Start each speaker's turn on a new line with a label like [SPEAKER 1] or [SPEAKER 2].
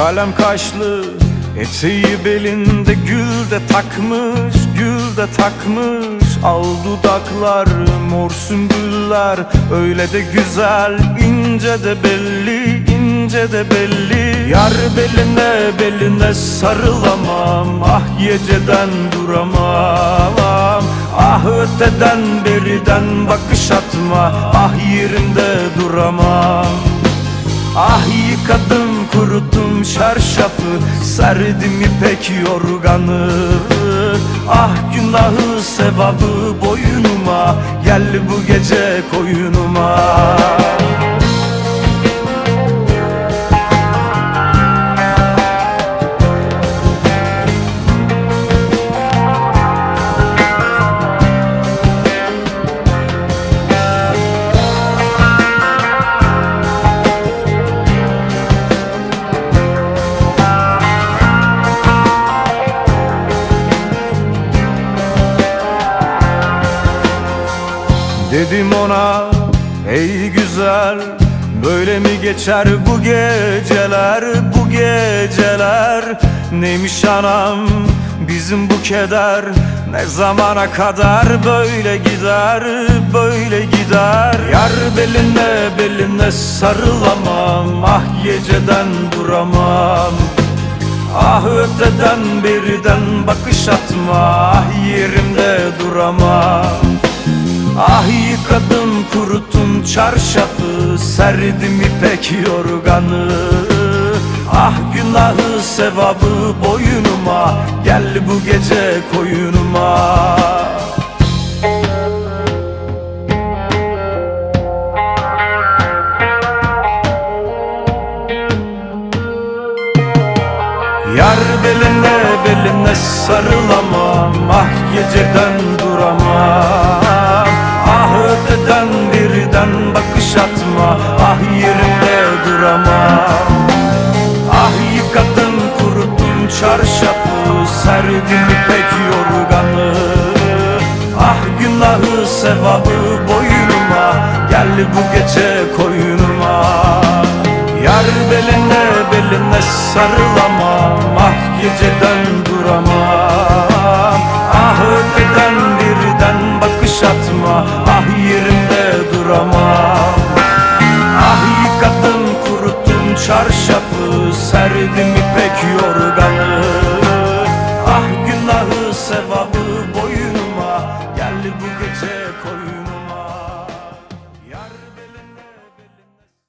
[SPEAKER 1] Kalem kaşlı, eteği belinde, gül de takmış, gül de takmış. Al dudaklar, mor sümbüller, öyle de güzel, ince de belli, ince de belli. Yar beline, beline sarılamam, ah geceden duramam. Ah öteden beriden bakış atma, ah yerimde duramam. Ah yıkadım kuruttum çarşafı, serdim ipek yorganı. Ah günahı sevabı boynuma, gel bu gece koyunuma. Dedim ona, ey güzel, böyle mi geçer bu geceler, bu geceler? Neymiş anam bizim bu keder, ne zamana kadar böyle gider, böyle gider? Yar beline, beline sarılamam, ah geceden duramam. Ah öteden beriden bakış atma, ah yerimde duramam. Ah yıkadım kuruttum çarşafı, serdim ipek yorganı. Ah günahı sevabı boynuma, gel bu gece koyunuma. Yar beline, beline sarılamam, ah geceden duramam. Ah öteden birden bakış atma, ah yerimde duramam. Ah yıkadım kuruttum çarşafı, serdim ipek yorganı. Ah günahı sevabı boynuma, gel bu gece koyunuma. Yar beline, beline sarılamam, ah geceden duramam. Ah öteden birden bakış atma, ah yerimde duramam. Ah yıkadım kuruttum çarşafı, serdim ipek yorganı.